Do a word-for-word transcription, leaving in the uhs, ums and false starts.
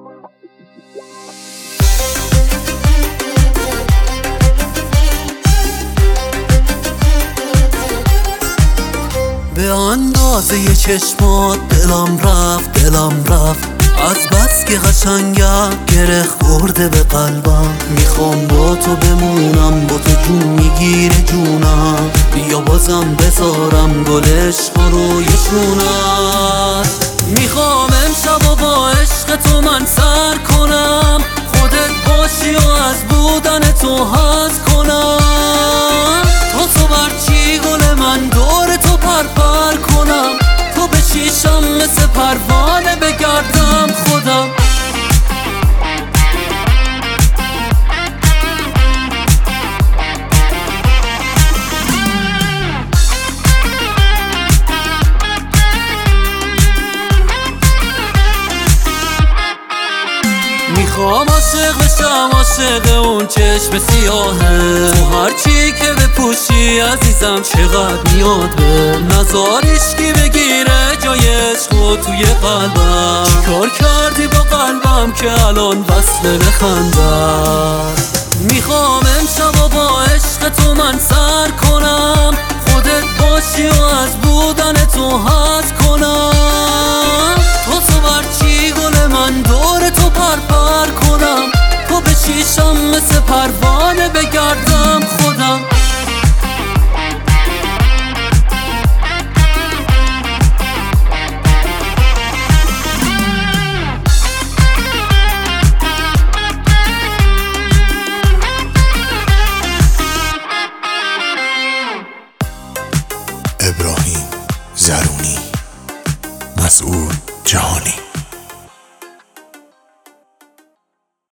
به اندازه ی چشمات دلم رفت دلم رفت از بس که قشنگم گره خورده به قلبم. میخوام با تو بمونم، با تو جون میگیره جونم. بیا بازم بذارم گل عشق روی شونم. میخوام امشب و با عشق تو من سر کنم، خودت باشی و از بودن تو حظ کنم. تو تو برچی گل من دور تو پرپر کنم، تو بچیشم مثل پروانه بگردم خودم. میخوام عاشق بشم، عاشق اون چشم سیاهه. تو هرچی که بپوشی عزیزم چقدر میاد به نزار عشقی بگیره جای عشق توی قلبم. چیکار کردی با قلبم که الان وصله بخندم؟ میخوام امشب و با عشق تو من سر کنم، خودت باشی و از بودن تو حظ کنم. تو تو برچی گل من دور تو پرپر کنم، تو بچیشم مثل پروانه بگردم